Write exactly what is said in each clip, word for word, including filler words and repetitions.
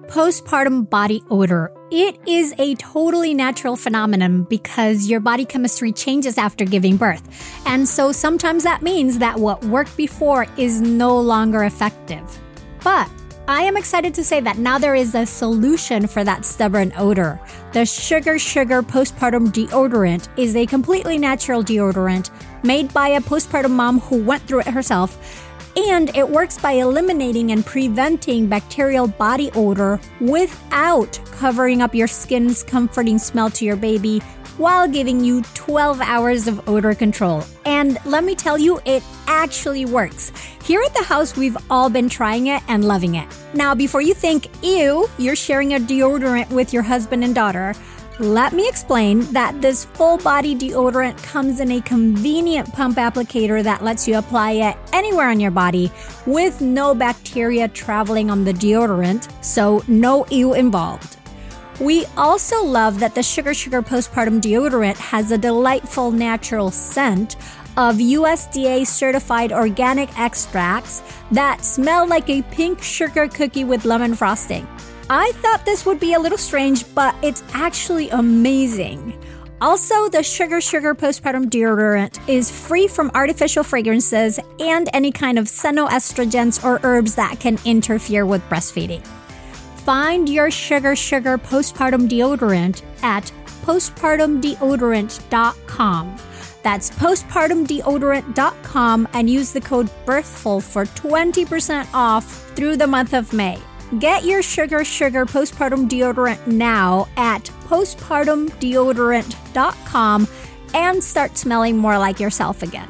Postpartum body odor. It is a totally natural phenomenon because your body chemistry changes after giving birth. And so sometimes that means that what worked before is no longer effective. But I am excited to say that now there is a solution for that stubborn odor. The Sugar Sugar Postpartum Deodorant is a completely natural deodorant made by a postpartum mom who went through it herself. And it works by eliminating and preventing bacterial body odor without covering up your skin's comforting smell to your baby while giving you twelve hours of odor control. And let me tell you, it actually works. Here at the house, we've all been trying it and loving it. Now, before you think, ew, you're sharing a deodorant with your husband and daughter, let me explain that this full-body deodorant comes in a convenient pump applicator that lets you apply it anywhere on your body with no bacteria traveling on the deodorant, so no ew involved. We also love that the Sugar Sugar Postpartum Deodorant has a delightful natural scent of U S D A-certified organic extracts that smell like a pink sugar cookie with lemon frosting. I thought this would be a little strange, but it's actually amazing. Also, the Sugar Sugar Postpartum Deodorant is free from artificial fragrances and any kind of xenoestrogens or herbs that can interfere with breastfeeding. Find your Sugar Sugar Postpartum Deodorant at postpartum deodorant dot com. That's postpartum deodorant dot com and use the code BIRTHFUL for twenty percent off through the month of May. Get your Sugar Sugar Postpartum Deodorant now at postpartum deodorant dot com and start smelling more like yourself again.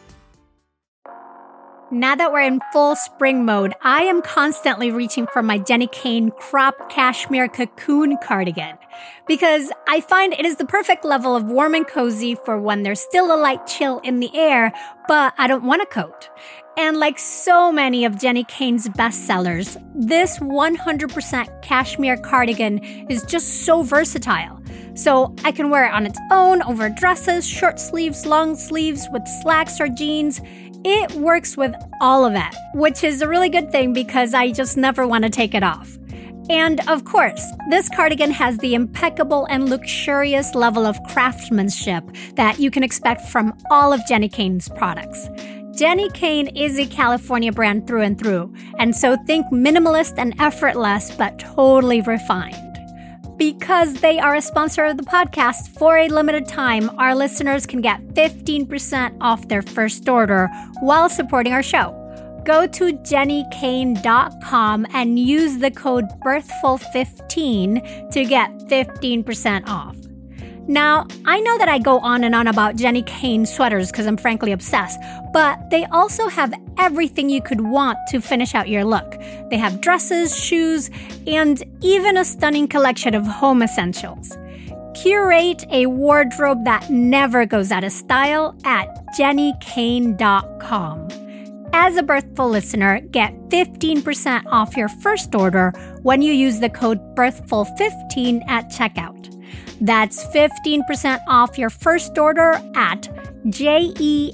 Now that we're in full spring mode, I am constantly reaching for my Jenni Kayne crop cashmere cocoon cardigan because I find it is the perfect level of warm and cozy for when there's still a light chill in the air, but I don't want a coat. And like so many of Jenni Kayne's bestsellers, this one hundred percent cashmere cardigan is just so versatile. So I can wear it on its own, over dresses, short sleeves, long sleeves, with slacks or jeans. It works with all of it, which is a really good thing because I just never want to take it off. And of course, this cardigan has the impeccable and luxurious level of craftsmanship that you can expect from all of Jenni Kayne's products. Jenni Kayne is a California brand through and through, and so think minimalist and effortless, but totally refined. Because they are a sponsor of the podcast, for a limited time, our listeners can get fifteen percent off their first order while supporting our show. Go to jenni kayne dot com and use the code birthful fifteen to get fifteen percent off. Now, I know that I go on and on about Jenni Kayne sweaters because I'm frankly obsessed, but they also have everything you could want to finish out your look. They have dresses, shoes, and even a stunning collection of home essentials. Curate a wardrobe that never goes out of style at jenni kayne dot com. As a Birthful listener, get fifteen percent off your first order when you use the code birthful fifteen at checkout. That's fifteen percent off your first order at J-E-N-N-I-K-A-Y-N-E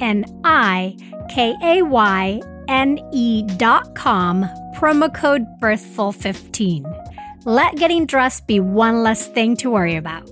dot com, promo code birthful fifteen. Let getting dressed be one less thing to worry about.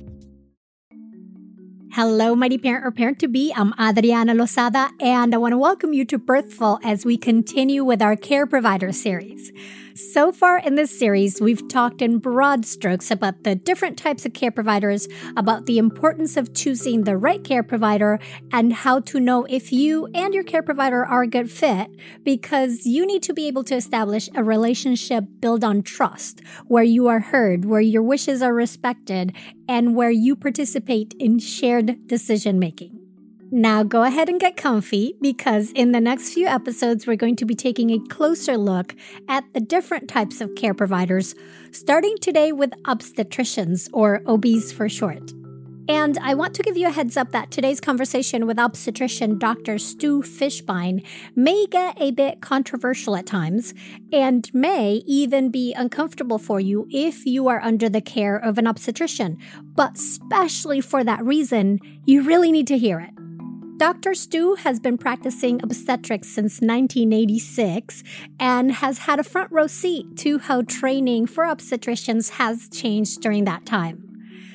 Hello, mighty parent or parent-to-be. I'm Adriana Lozada, and I want to welcome you to Birthful as we continue with our Care Provider series. So far in this series, we've talked in broad strokes about the different types of care providers, about the importance of choosing the right care provider, and how to know if you and your care provider are a good fit, because you need to be able to establish a relationship built on trust, where you are heard, where your wishes are respected, and where you participate in shared decision-making. Now go ahead and get comfy because in the next few episodes, we're going to be taking a closer look at the different types of care providers, starting today with obstetricians, or O Bs for short. And I want to give you a heads up that today's conversation with obstetrician Doctor Stu Fishbein may get a bit controversial at times and may even be uncomfortable for you if you are under the care of an obstetrician. But especially for that reason, you really need to hear it. Doctor Stu has been practicing obstetrics since nineteen eighty-six and has had a front row seat to how training for obstetricians has changed during that time.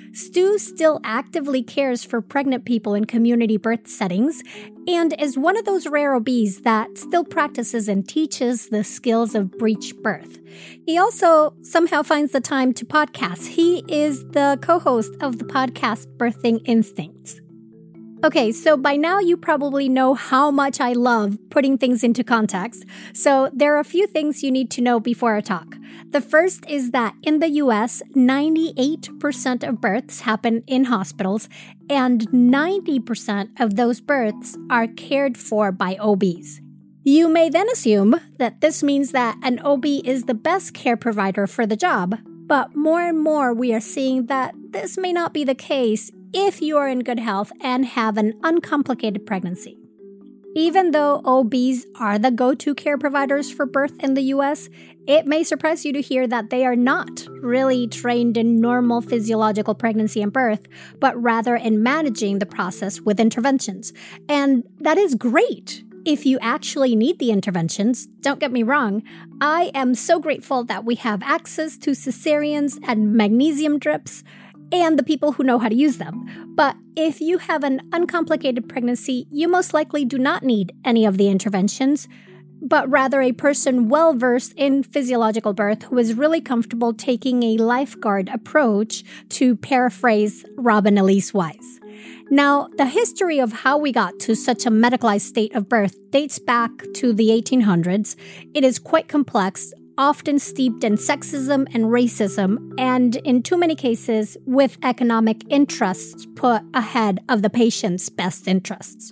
Stu still actively cares for pregnant people in community birth settings and is one of those rare O Bs that still practices and teaches the skills of breech birth. He also somehow finds the time to podcast. He is the co-host of the podcast Birthing Instincts. Okay, so by now you probably know how much I love putting things into context, so there are a few things you need to know before I talk. The first is that in the U S, ninety-eight percent of births happen in hospitals, and ninety percent of those births are cared for by O Bs. You may then assume that this means that an O B is the best care provider for the job, but more and more we are seeing that this may not be the case if you are in good health and have an uncomplicated pregnancy. Even though O Bs are the go-to care providers for birth in the U S, it may surprise you to hear that they are not really trained in normal physiological pregnancy and birth, but rather in managing the process with interventions. And that is great if you actually need the interventions. Don't get me wrong, I am so grateful that we have access to cesareans and magnesium drips, and the people who know how to use them. But if you have an uncomplicated pregnancy, you most likely do not need any of the interventions, but rather a person well-versed in physiological birth who is really comfortable taking a lifeguard approach, to paraphrase Robin Elise Wise. Now, the history of how we got to such a medicalized state of birth dates back to the eighteen hundreds. It is quite complex, often steeped in sexism and racism, and in too many cases with economic interests put ahead of the patient's best interests.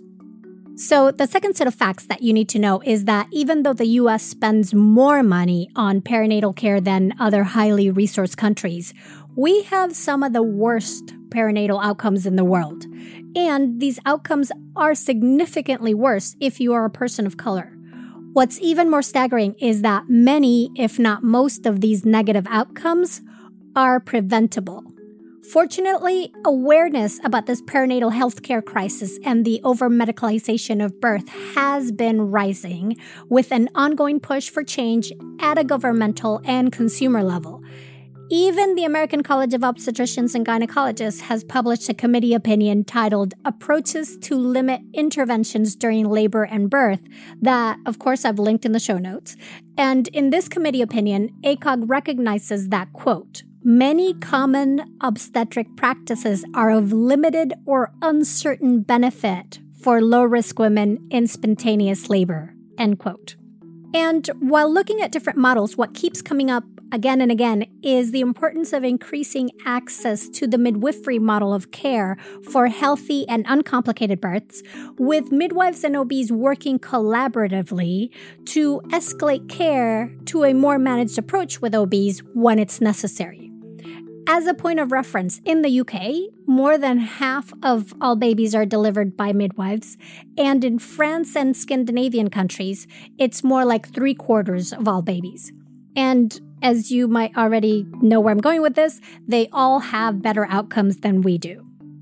So the second set of facts that you need to know is that even though the U S spends more money on perinatal care than other highly resourced countries, we have some of the worst perinatal outcomes in the world. And these outcomes are significantly worse if you are a person of color. What's even more staggering is that many, if not most, of these negative outcomes are preventable. Fortunately, awareness about this perinatal healthcare crisis and the over-medicalization of birth has been rising, with an ongoing push for change at a governmental and consumer level. Even the American College of Obstetricians and Gynecologists has published a committee opinion titled Approaches to Limit Interventions During Labor and Birth that, of course, I've linked in the show notes. And in this committee opinion, A C O G recognizes that, quote, many common obstetric practices are of limited or uncertain benefit for low-risk women in spontaneous labor, end quote. And while looking at different models, what keeps coming up again and again is the importance of increasing access to the midwifery model of care for healthy and uncomplicated births, with midwives and O Bs working collaboratively to escalate care to a more managed approach with O Bs when it's necessary. As a point of reference, in the U K, more than half of all babies are delivered by midwives, and in France and Scandinavian countries, it's more like three quarters of all babies. And as you might already know where I'm going with this, they all have better outcomes than we do.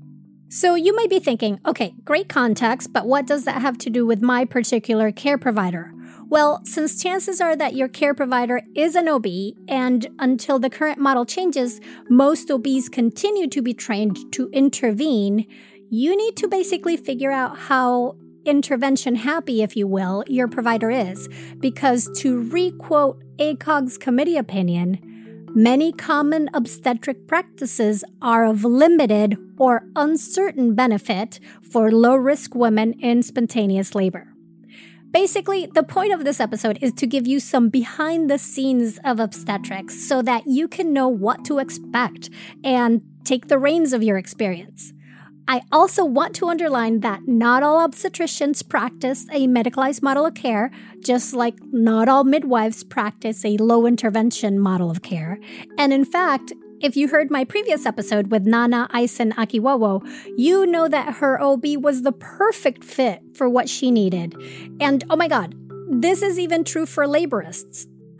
So you might be thinking, okay, great context, but what does that have to do with my particular care provider? Well, since chances are that your care provider is an O B, and until the current model changes, most O Bs continue to be trained to intervene, you need to basically figure out how intervention happy, if you will, your provider is. Because to re-quote A C O G's committee opinion, many common obstetric practices are of limited or uncertain benefit for low-risk women in spontaneous labor. Basically, the point of this episode is to give you some behind the scenes of obstetrics so that you can know what to expect and take the reins of your experience. I also want to underline that not all obstetricians practice a medicalized model of care, just like not all midwives practice a low intervention model of care. And in fact, if you heard my previous episode with Nana Eisen Akiwawo, you know that her O B was the perfect fit for what she needed. And oh my God, this is even true for laborists.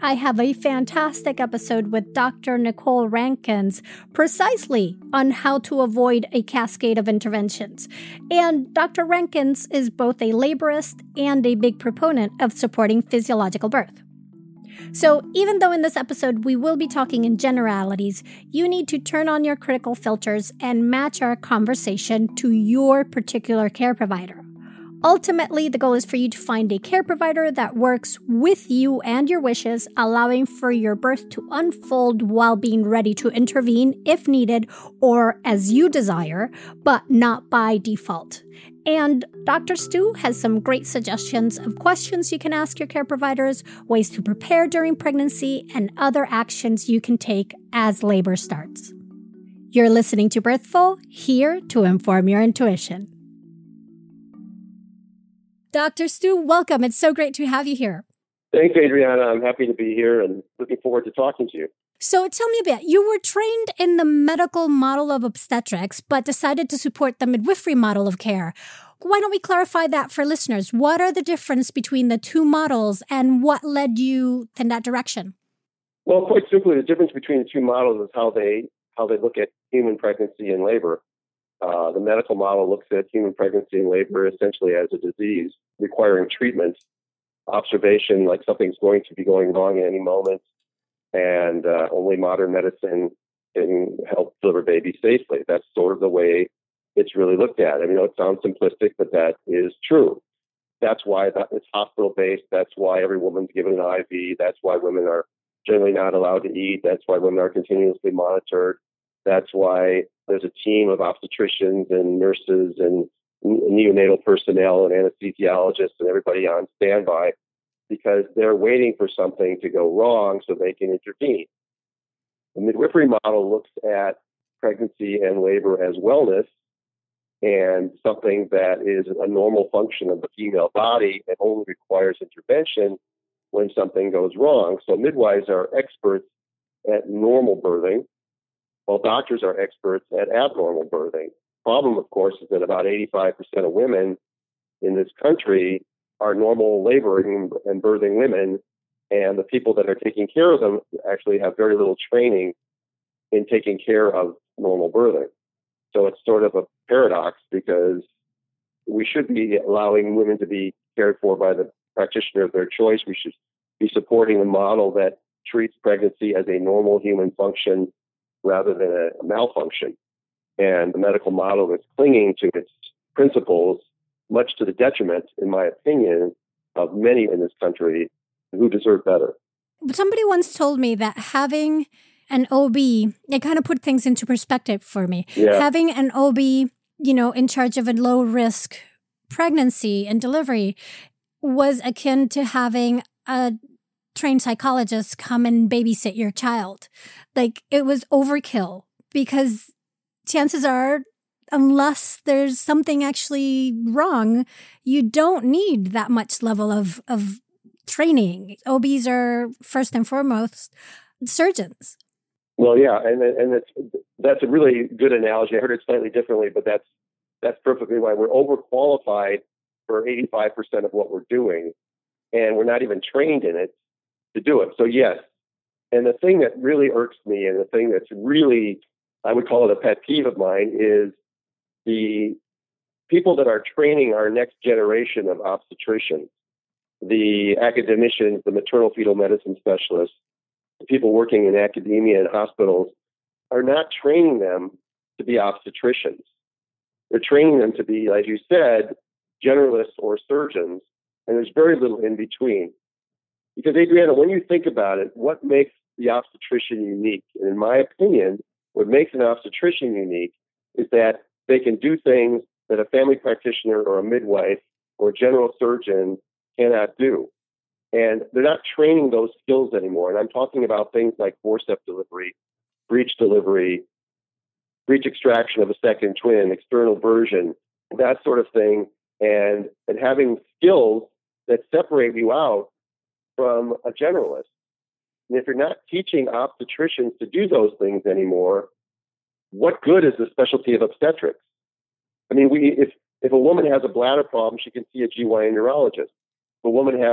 I have a fantastic episode with Doctor Nicole Rankins precisely on how to avoid a cascade of interventions. And Doctor Rankins is both a laborist and a big proponent of supporting physiological birth. So even though in this episode we will be talking in generalities, you need to turn on your critical filters and match our conversation to your particular care provider. Ultimately, the goal is for you to find a care provider that works with you and your wishes, allowing for your birth to unfold while being ready to intervene if needed or as you desire, but not by default. And Doctor Stu has some great suggestions of questions you can ask your care providers, ways to prepare during pregnancy, and other actions you can take as labor starts. You're listening to Birthful, here to inform your intuition. Doctor Stu, welcome. It's so great to have you here. Thanks, Adriana. I'm happy to be here and looking forward to talking to you. So tell me a bit. You were trained in the medical model of obstetrics, but decided to support the midwifery model of care. Why don't we clarify that for listeners? What are the differences between the two models and what led you in that direction? Well, quite simply, the difference between the two models is how they how they look at human pregnancy and labor. Uh, the medical model looks at human pregnancy and labor essentially as a disease requiring treatment, observation, like something's going to be going wrong at any moment, and uh, only modern medicine can help deliver babies safely. That's sort of the way it's really looked at. I mean, it sounds simplistic, but that is true. That's why that it's hospital-based. That's why every woman's given an I V. That's why women are generally not allowed to eat. That's why women are continuously monitored. That's why there's a team of obstetricians and nurses and neonatal personnel and anesthesiologists and everybody on standby, because they're waiting for something to go wrong so they can intervene. The midwifery model looks at pregnancy and labor as wellness and something that is a normal function of the female body and only requires intervention when something goes wrong. So midwives are experts at normal birthing, while doctors are experts at abnormal birthing. Problem, of course, is that about eighty-five percent of women in this country are normal laboring and birthing women, and the people that are taking care of them actually have very little training in taking care of normal birthing. So it's sort of a paradox, because we should be allowing women to be cared for by the practitioner of their choice. We should be supporting a model that treats pregnancy as a normal human function rather than a malfunction. And the medical model is clinging to its principles, much to the detriment, in my opinion, of many in this country who deserve better. Somebody once told me that having an O B, it kind of put things into perspective for me. Yeah. Having an O B, you know, in charge of a low risk pregnancy and delivery was akin to having a trained psychologist come and babysit your child. Like, it was overkill, because chances are, unless there's something actually wrong, you don't need that much level of, of training. O Bs are first and foremost surgeons. Well, yeah, and and it's, that's a really good analogy. I heard it slightly differently, but that's that's perfectly right. We're overqualified for eighty-five percent of what we're doing, and we're not even trained in it to do it. So yes, and the thing that really irks me, and the thing that's really, I would call it a pet peeve of mine, is the people that are training our next generation of obstetricians, the academicians, the maternal fetal medicine specialists, the people working in academia and hospitals, are not training them to be obstetricians. They're training them to be, as you said, generalists or surgeons, and there's very little in between. Because, Adriana, when you think about it, what makes the obstetrician unique? And in my opinion, what makes an obstetrician unique is that they can do things that a family practitioner or a midwife or a general surgeon cannot do. And they're not training those skills anymore. And I'm talking about things like forceps delivery, breech delivery, breech extraction of a second twin, external version, that sort of thing, and, and having skills that separate you out from a generalist. And if you're not teaching obstetricians to do those things anymore, what good is the specialty of obstetrics? I mean, we if, if a woman has a bladder problem, she can see a G Y N neurologist. If a woman has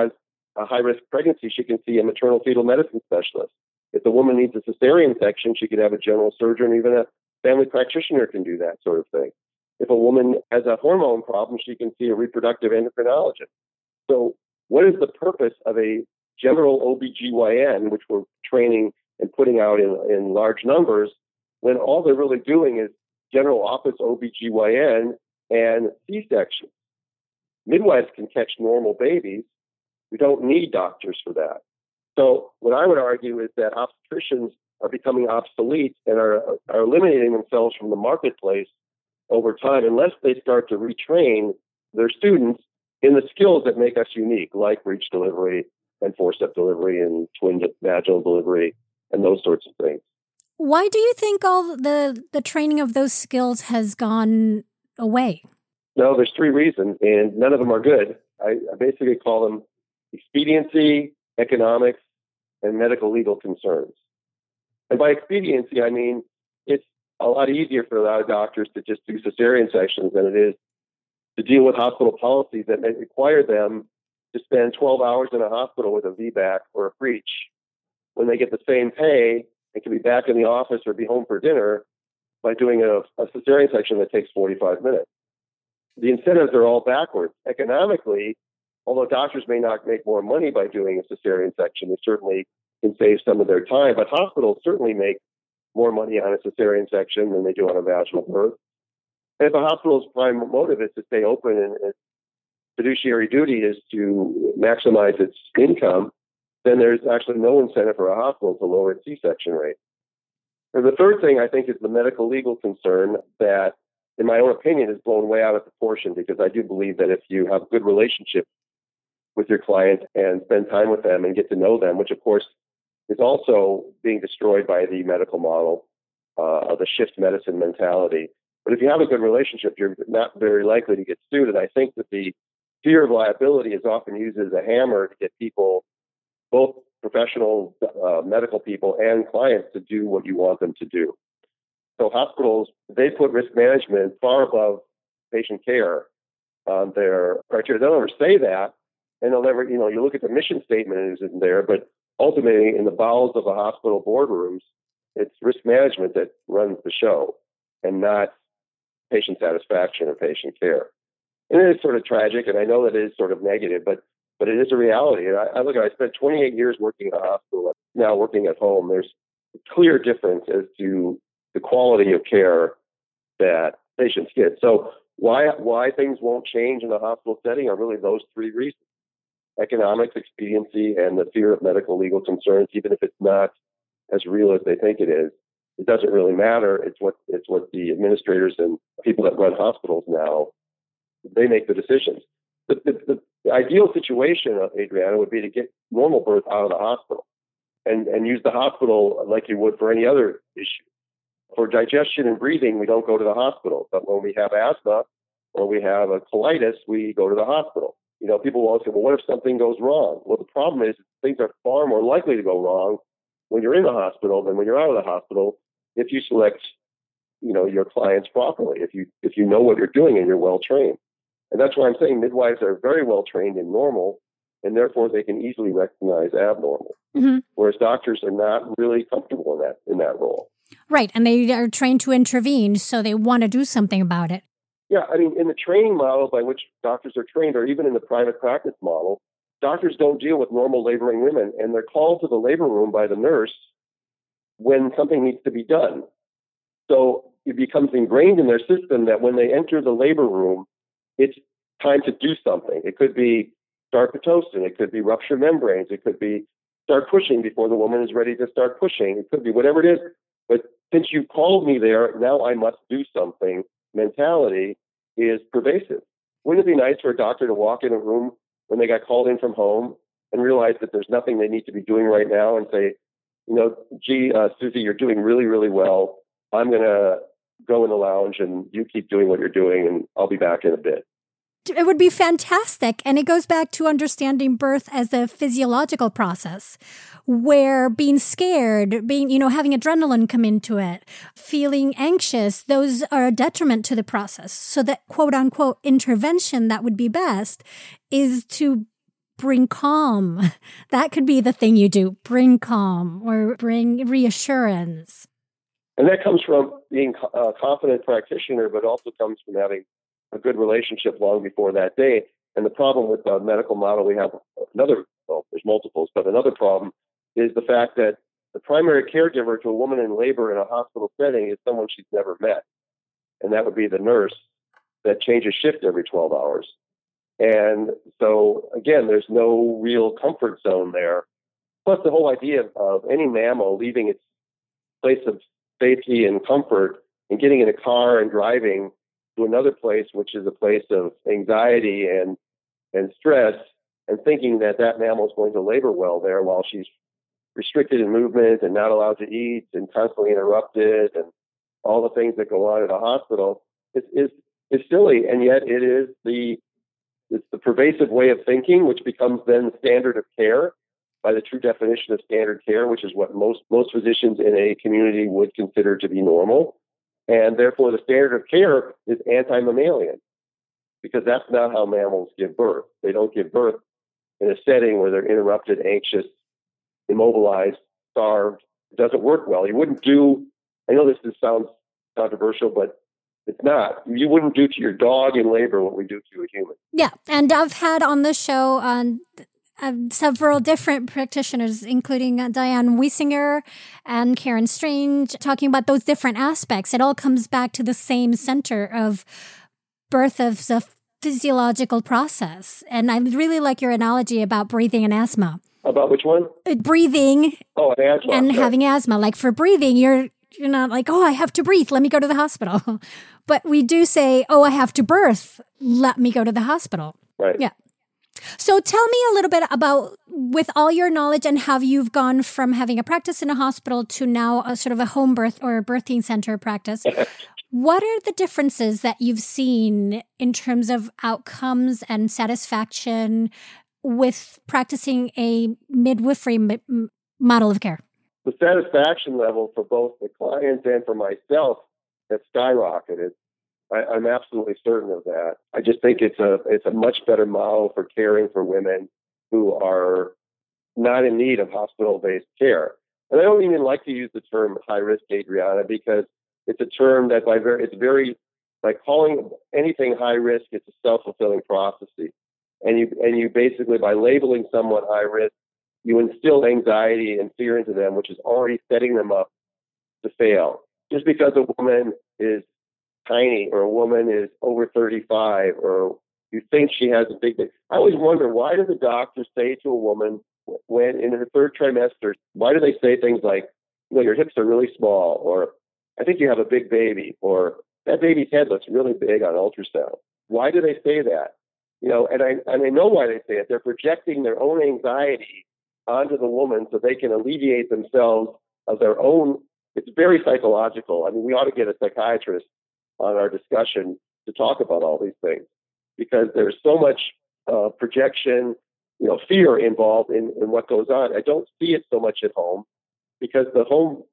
a high-risk pregnancy, she can see a maternal fetal medicine specialist. If the woman needs a cesarean section, she could have a general surgeon, even a family practitioner can do that sort of thing. If a woman has a hormone problem, she can see a reproductive endocrinologist. So what is the purpose of a general O B G Y N, which we're training and putting out in, in large numbers, when all they're really doing is general office O B G Y N and C-section? Midwives can catch normal babies. We don't need doctors for that. So what I would argue is that obstetricians are becoming obsolete and are, are eliminating themselves from the marketplace over time unless they start to retrain their students in the skills that make us unique, like breech delivery and forceps delivery and twin vaginal delivery and those sorts of things. Why do you think all the, the training of those skills has gone away? No, there's three reasons, and none of them are good. I, I basically call them expediency, economics, and medical legal concerns. And by expediency, I mean it's a lot easier for a lot of doctors to just do cesarean sections than it is to deal with hospital policies that may require them to spend twelve hours in a hospital with a V BAC or a breech when they get the same pay and can be back in the office or be home for dinner by doing a, a cesarean section that takes forty-five minutes. The incentives are all backwards. Economically, although doctors may not make more money by doing a cesarean section, they certainly can save some of their time. But hospitals certainly make more money on a cesarean section than they do on a vaginal birth. And if a hospital's prime motive is to stay open and its fiduciary duty is to maximize its income, then there's actually no incentive for a hospital to lower its C-section rate. And the third thing, I think, is the medical legal concern that, in my own opinion, is blown way out of proportion, because I do believe that if you have a good relationship with your client and spend time with them and get to know them, which of course is also being destroyed by the medical model uh, of the shift medicine mentality. But if you have a good relationship, you're not very likely to get sued. And I think that the fear of liability is often used as a hammer to get people, both professional uh, medical people and clients, to do what you want them to do. So hospitals, they put risk management far above patient care on their criteria. They'll never say that, and they'll never, you know, you look at the mission statement, it isn't there, but ultimately in the bowels of the hospital boardrooms, it's risk management that runs the show and not patient satisfaction or patient care. And it is sort of tragic, and I know that it is sort of negative, but but it is a reality. And I, I look at, I spent twenty-eight years working in a hospital, now working at home. There's a clear difference as to the quality of care that patients get. So why why things won't change in the hospital setting are really those three reasons: economics, expediency, and the fear of medical legal concerns. Even if it's not as real as they think it is, it doesn't really matter. It's what it's what the administrators and people that run hospitals now, they make the decisions. The, the, the ideal situation, Adriana, would be to get normal birth out of the hospital and, and use the hospital like you would for any other issue. For digestion and breathing, we don't go to the hospital. But when we have asthma or we have a colitis, we go to the hospital. You know, people will always say, well, what if something goes wrong? Well, the problem is things are far more likely to go wrong when you're in the hospital than when you're out of the hospital if you select, you know, your clients properly, if you if you know what you're doing and you're well trained. And that's why I'm saying midwives are very well trained in normal, and therefore they can easily recognize abnormal. Mm-hmm. Whereas doctors are not really comfortable in that in that role. Right, and they are trained to intervene, so they want to do something about it. Yeah, I mean, in the training model by which doctors are trained, or even in the private practice model, doctors don't deal with normal laboring women, and they're called to the labor room by the nurse when something needs to be done. So it becomes ingrained in their system that when they enter the labor room, it's time to do something. It could be start Pitocin. It could be rupture membranes. It could be start pushing before the woman is ready to start pushing. It could be whatever it is. But since you called me there, now I must do something. Mentality is pervasive. Wouldn't it be nice for a doctor to walk in a room when they got called in from home and realize that there's nothing they need to be doing right now and say, you know, gee, uh, Susie, you're doing really, really well. I'm going to go in the lounge and you keep doing what you're doing and I'll be back in a bit. It would be fantastic. And it goes back to understanding birth as a physiological process where being scared, being, you know, having adrenaline come into it, feeling anxious, those are a detriment to the process. So that quote unquote intervention that would be best is to bring calm. That could be the thing you do, bring calm or bring reassurance. And that comes from being a confident practitioner, but also comes from having a good relationship long before that day. And the problem with the medical model, we have another, well, there's multiples, but another problem is the fact that the primary caregiver to a woman in labor in a hospital setting is someone she's never met. And that would be the nurse that changes shift every twelve hours. And so, again, there's no real comfort zone there. Plus, the whole idea of any mammal leaving its place of safety and comfort and getting in a car and driving to another place, which is a place of anxiety and and stress, and thinking that that mammal is going to labor well there while she's restricted in movement and not allowed to eat and constantly interrupted and all the things that go on at a hospital is is, is silly. And yet it is the it's the pervasive way of thinking, which becomes then standard of care by the true definition of standard care, which is what most most physicians in a community would consider to be normal. And therefore, the standard of care is anti-mammalian, because that's not how mammals give birth. They don't give birth in a setting where they're interrupted, anxious, immobilized, starved. It doesn't work well. You wouldn't do, I know this is, sounds controversial, but it's not. You wouldn't do to your dog in labor what we do to a human. Yeah, and I've had on the show on uh, several different practitioners, including uh, Diane Wiesinger and Karen Strange, talking about those different aspects. It all comes back to the same center of birth of the physiological process. And I really like your analogy about breathing and asthma. About which one? Uh, breathing oh, and, asthma, and right. having asthma. Like for breathing, you're you're not like, oh, I have to breathe. Let me go to the hospital. But we do say, oh, I have to birth. Let me go to the hospital. Right. Yeah. So tell me a little bit about, with all your knowledge and how you've gone from having a practice in a hospital to now a sort of a home birth or a birthing center practice. What are the differences that you've seen in terms of outcomes and satisfaction with practicing a midwifery m- model of care? The satisfaction level for both the clients and for myself has skyrocketed. I, I'm absolutely certain of that. I just think it's a it's a much better model for caring for women who are not in need of hospital-based care. And I don't even like to use the term high risk, Adriana, because it's a term that by very it's very by calling anything high risk, it's a self-fulfilling prophecy. And you and you basically, by labeling someone high risk, you instill anxiety and fear into them, which is already setting them up to fail. Just because a woman is tiny or a woman is over thirty-five or you think she has a big, I always wonder, why do the doctors say to a woman when in her third trimester, why do they say things like, you know, your hips are really small, or I think you have a big baby, or that baby's head looks really big on ultrasound? Why do they say that? You know, and I and I know why they say it. They're projecting their own anxiety onto the woman so they can alleviate themselves of their own. It's very psychological. I mean, we ought to get a psychiatrist on our discussion to talk about all these things, because there's so much uh, projection, you know, fear involved in, in what goes on. I don't see it so much at home, because the home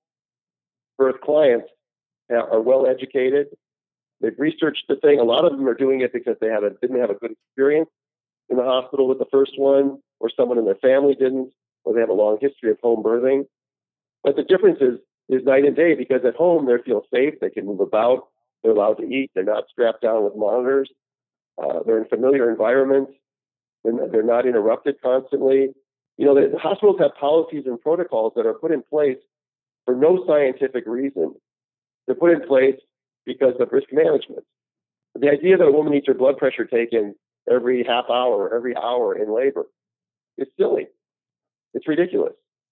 birth clients are well educated. They've researched the thing. A lot of them are doing it because they had a, didn't have a good experience in the hospital with the first one, or someone in their family didn't, or they have a long history of home birthing. But the difference is, is night and day, because at home they feel safe. They can move about. They're allowed to eat. They're not strapped down with monitors. Uh, they're in familiar environments. They're, they're not interrupted constantly. You know, the, the hospitals have policies and protocols that are put in place for no scientific reason. They're put in place because of risk management. The idea that a woman needs her blood pressure taken every half hour or every hour in labor is silly. It's ridiculous.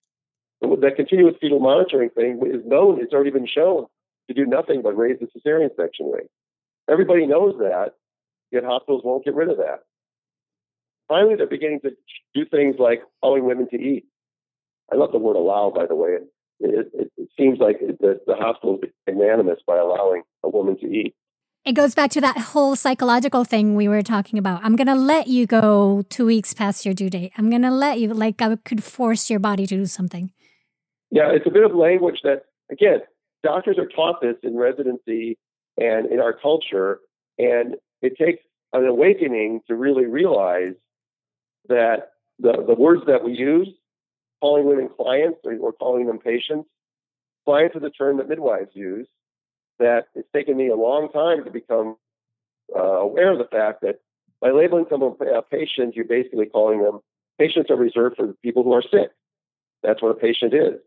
That continuous fetal monitoring thing is known. It's already been shown to do nothing but raise the cesarean section rate. Everybody knows that, yet hospitals won't get rid of that. Finally, they're beginning to do things like allowing women to eat. I love the word allow, by the way. It, it, it, it seems like the, the hospital is magnanimous by allowing a woman to eat. It goes back to that whole psychological thing we were talking about. I'm going to let you go two weeks past your due date. I'm going to let you, like I could force your body to do something. Yeah, it's a bit of language that, again, doctors are taught this in residency and in our culture, and it takes an awakening to really realize that the, the words that we use, calling women clients or, or calling them patients, clients is a term that midwives use that it's taken me a long time to become uh, aware of the fact that by labeling someone a patient, you're basically calling them, patients are reserved for people who are sick. That's what a patient is.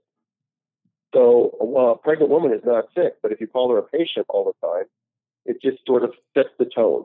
So while a pregnant woman is not sick, but if you call her a patient all the time, it just sort of sets the tone.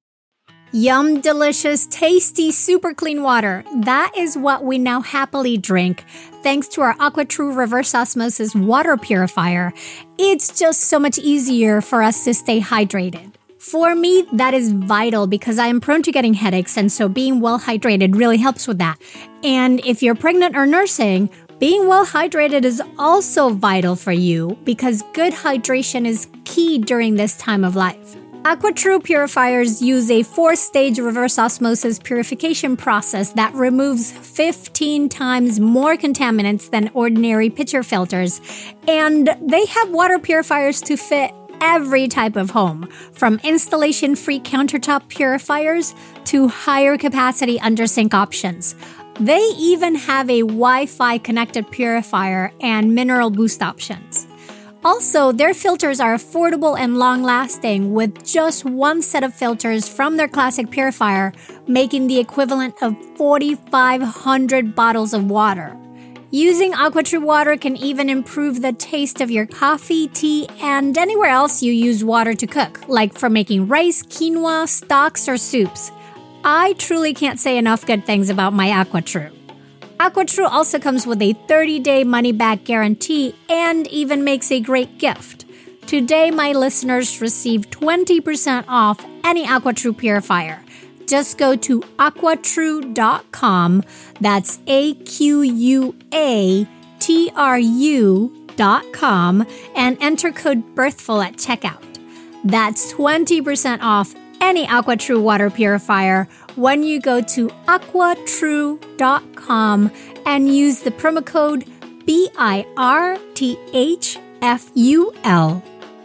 Yum, delicious, tasty, super clean water. That is what we now happily drink, thanks to our AquaTrue reverse osmosis water purifier. It's just so much easier for us to stay hydrated. For me, that is vital because I am prone to getting headaches, and so being well hydrated really helps with that. And if you're pregnant or nursing, being well hydrated is also vital for you because good hydration is key during this time of life. AquaTrue purifiers use a four-stage reverse osmosis purification process that removes fifteen times more contaminants than ordinary pitcher filters, and they have water purifiers to fit every type of home, from installation-free countertop purifiers to higher capacity under-sink options. They even have a Wi-Fi connected purifier and mineral boost options. Also, their filters are affordable and long-lasting with just one set of filters from their classic purifier, making the equivalent of forty-five hundred bottles of water. Using AquaTrue water can even improve the taste of your coffee, tea, and anywhere else you use water to cook, like for making rice, quinoa, stocks, or soups. I truly can't say enough good things about my AquaTrue. AquaTrue also comes with a thirty-day money-back guarantee and even makes a great gift. Today, my listeners receive twenty percent off any AquaTrue purifier. Just go to aqua true dot com, that's A Q U A T R U dot com, and enter code BIRTHFUL at checkout. That's twenty percent off any AquaTrue water purifier when you go to aqua true dot com and use the promo code B I R T H F U L.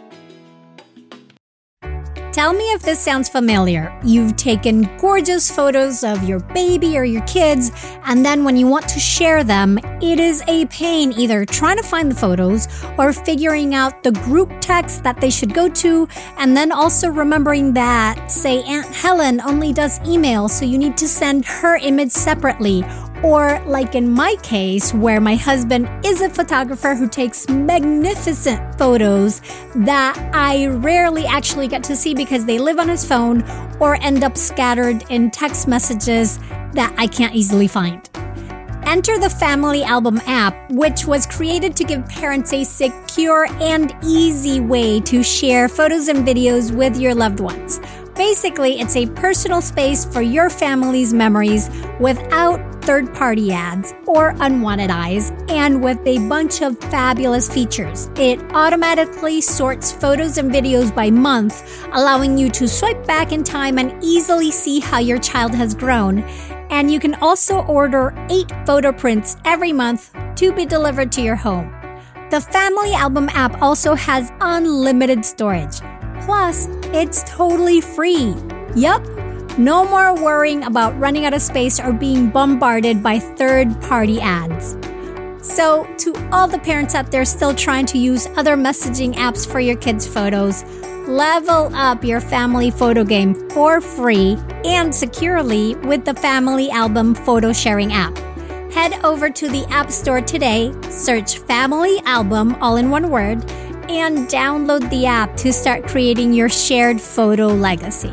Tell me if this sounds familiar. You've taken gorgeous photos of your baby or your kids, and then when you want to share them, it is a pain either trying to find the photos or figuring out the group text that they should go to, and then also remembering that, say, Aunt Helen only does email, so you need to send her image separately. Or like in my case, where my husband is a photographer who takes magnificent photos that I rarely actually get to see because they live on his phone or end up scattered in text messages that I can't easily find. Enter the Family Album app, which was created to give parents a secure and easy way to share photos and videos with your loved ones. Basically, it's a personal space for your family's memories without third-party ads or unwanted eyes, and with a bunch of fabulous features. It automatically sorts photos and videos by month, allowing you to swipe back in time and easily see how your child has grown. And you can also order eight photo prints every month to be delivered to your home. The Family Album app also has unlimited storage. Plus, it's totally free. Yup, no more worrying about running out of space or being bombarded by third-party ads. So, to all the parents out there still trying to use other messaging apps for your kids' photos, level up your family photo game for free and securely with the Family Album photo sharing app. Head over to the App Store today, search Family Album, all in one word, and download the app to start creating your shared photo legacy.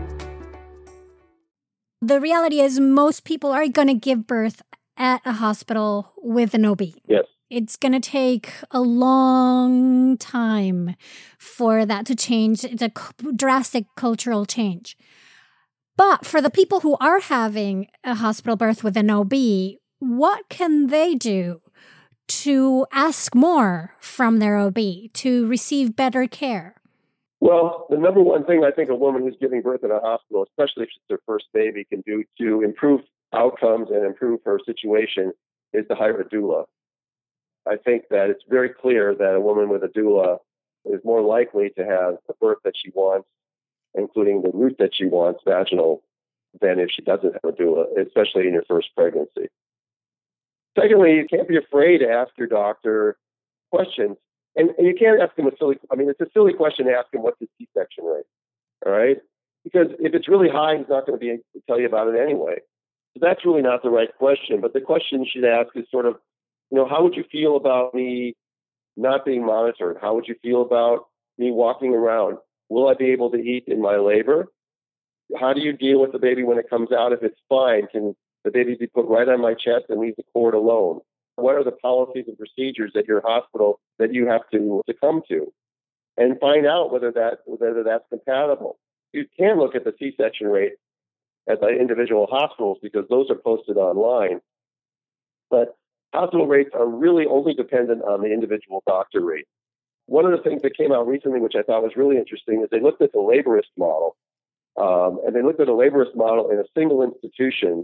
The reality is most people are going to give birth at a hospital with an O B. Yes. It's going to take a long time for that to change. It's a drastic cultural change. But for the people who are having a hospital birth with an O B, what can they do to ask more from their O B, to receive better care? Well, the number one thing I think a woman who's giving birth in a hospital, especially if it's their first baby, can do to improve outcomes and improve her situation is to hire a doula. I think that it's very clear that a woman with a doula is more likely to have the birth that she wants, including the route that she wants, vaginal than if she doesn't have a doula, especially in your first pregnancy. Secondly, you can't be afraid to ask your doctor questions. And, and you can't ask him a silly, I mean, it's a silly question to ask him what's his C-section rate, all right? Because if it's really high, he's not going to be able to tell you about it anyway. So that's really not the right question. But the question you should ask is sort of, you know, how would you feel about me not being monitored? How would you feel about me walking around? Will I be able to eat in my labor? How do you deal with the baby when it comes out? If it's fine, can the baby be put right on my chest and leave the cord alone? What are the policies and procedures at your hospital that you have to succumb to? And find out whether that whether that's compatible. You can look at the C-section rate at the individual hospitals because those are posted online. But hospital rates are really only dependent on the individual doctor rate. One of the things that came out recently, which I thought was really interesting, is they looked at the laborist model. Um, and they looked at a laborist model in a single institution.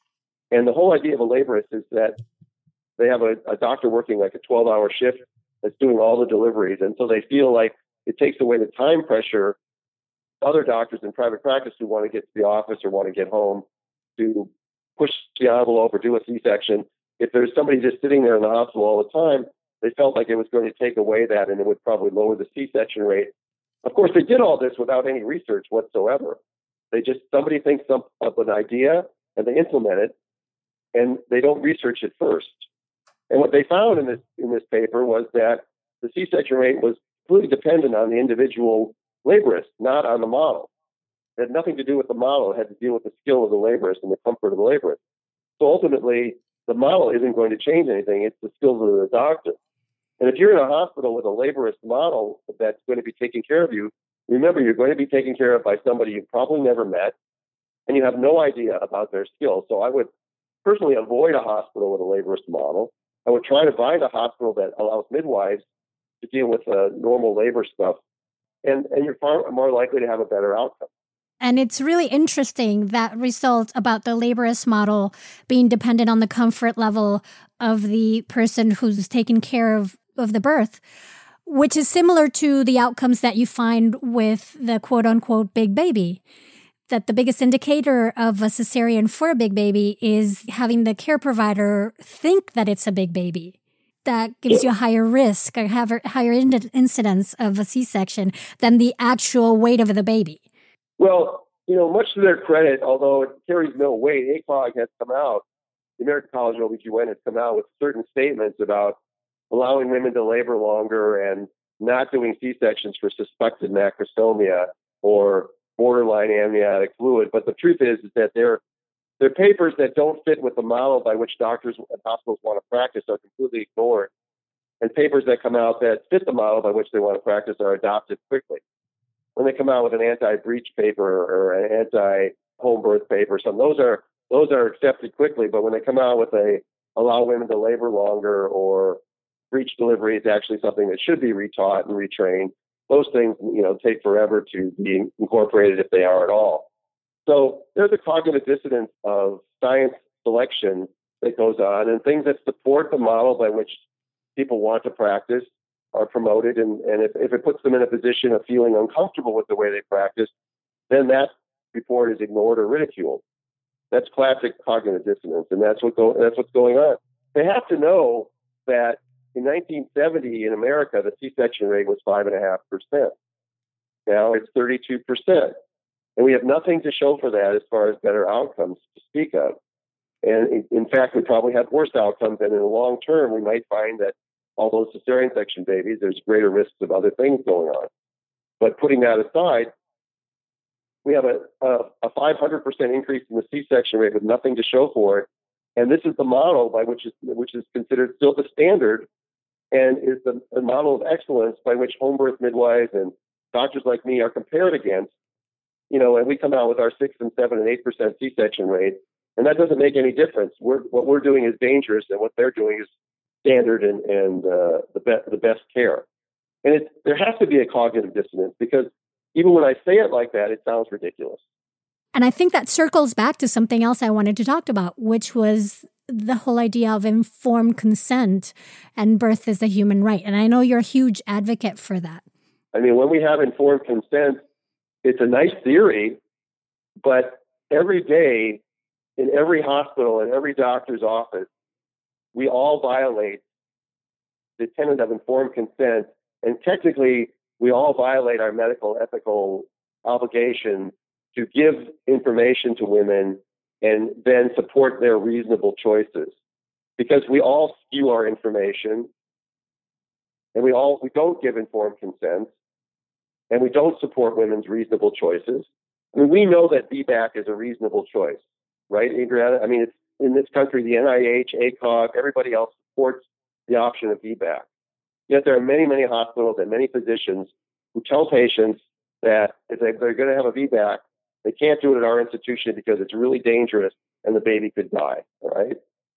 And the whole idea of a laborist is that they have a, a doctor working like a twelve-hour shift that's doing all the deliveries. And so they feel like it takes away the time pressure other doctors in private practice who want to get to the office or want to get home to push the envelope or do a C-section. If there's somebody just sitting there in the hospital all the time, they felt like it was going to take away that and it would probably lower the C-section rate. Of course, they did all this without any research whatsoever. They just, somebody thinks of an idea and they implement it and they don't research it first. And what they found in this in this paper was that the C-section rate was completely dependent on the individual laborist, not on the model. It had nothing to do with the model. It had to deal with the skill of the laborist and the comfort of the laborist. So ultimately, the model isn't going to change anything. It's the skills of the doctor. And if you're in a hospital with a laborist model that's going to be taking care of you, remember, you're going to be taken care of by somebody you've probably never met, and you have no idea about their skills. So I would personally avoid a hospital with a laborist model. I would try to find a hospital that allows midwives to deal with uh, normal labor stuff, and, and you're far more likely to have a better outcome. And it's really interesting, that result about the laborist model being dependent on the comfort level of the person who's taking care of, of the birth, which is similar to the outcomes that you find with the quote-unquote big baby. That the biggest indicator of a cesarean for a big baby is having the care provider think that it's a big baby. That gives you a higher risk, a higher incidence of a C-section than the actual weight of the baby. Well, you know, much to their credit, although it carries no weight, A C O G has come out, the American College of O B G Y N has come out with certain statements about allowing women to labor longer and not doing C-sections for suspected macrosomia or borderline amniotic fluid. But the truth is, is that they're, they're papers that don't fit with the model by which doctors and hospitals want to practice are completely ignored. And papers that come out that fit the model by which they want to practice are adopted quickly. When they come out with an anti-breech paper or an anti-home birth paper, some those are those are accepted quickly. But when they come out with a allow women to labor longer or breech delivery is actually something that should be retaught and retrained, those things, you know, take forever to be incorporated if they are at all. So there's a cognitive dissonance of science selection that goes on, and things that support the model by which people want to practice are promoted. And, and if, if it puts them in a position of feeling uncomfortable with the way they practice, then that report is ignored or ridiculed. That's classic cognitive dissonance, and that's what go, that's what's going on. They have to know that in nineteen seventy in America, the C-section rate was five point five percent. Now it's thirty-two percent. And we have nothing to show for that as far as better outcomes to speak of. And in, in fact, we probably have worse outcomes. And in the long term, we might find that all those cesarean section babies, there's greater risks of other things going on. But putting that aside, we have a, a, a five hundred percent increase in the C-section rate with nothing to show for it. And this is the model by which is, which is considered still the standard and is the, the model of excellence by which home birth midwives and doctors like me are compared against. You know, and we come out with our six and seven and eight percent C-section rate, and that doesn't make any difference. We're, what we're doing is dangerous, and what they're doing is standard and, and uh, the, be- the best care. And it, there has to be a cognitive dissonance because even when I say it like that, it sounds ridiculous. And I think that circles back to something else I wanted to talk about, which was the whole idea of informed consent and birth as a human right. And I know you're a huge advocate for that. I mean, when we have informed consent, it's a nice theory, but every day in every hospital, in every doctor's office, we all violate the tenet of informed consent. And technically, we all violate our medical ethical obligation to give information to women and then support their reasonable choices. Because we all skew our information, and we all we don't give informed consent, and we don't support women's reasonable choices. I mean, we know that V BAC is a reasonable choice, right, Adriana? I mean, it's in this country, the N I H, A C O G, everybody else supports the option of V BAC. Yet there are many, many hospitals and many physicians who tell patients that if they, they're going to have a V BAC, they can't do it at our institution because it's really dangerous and the baby could die, all right?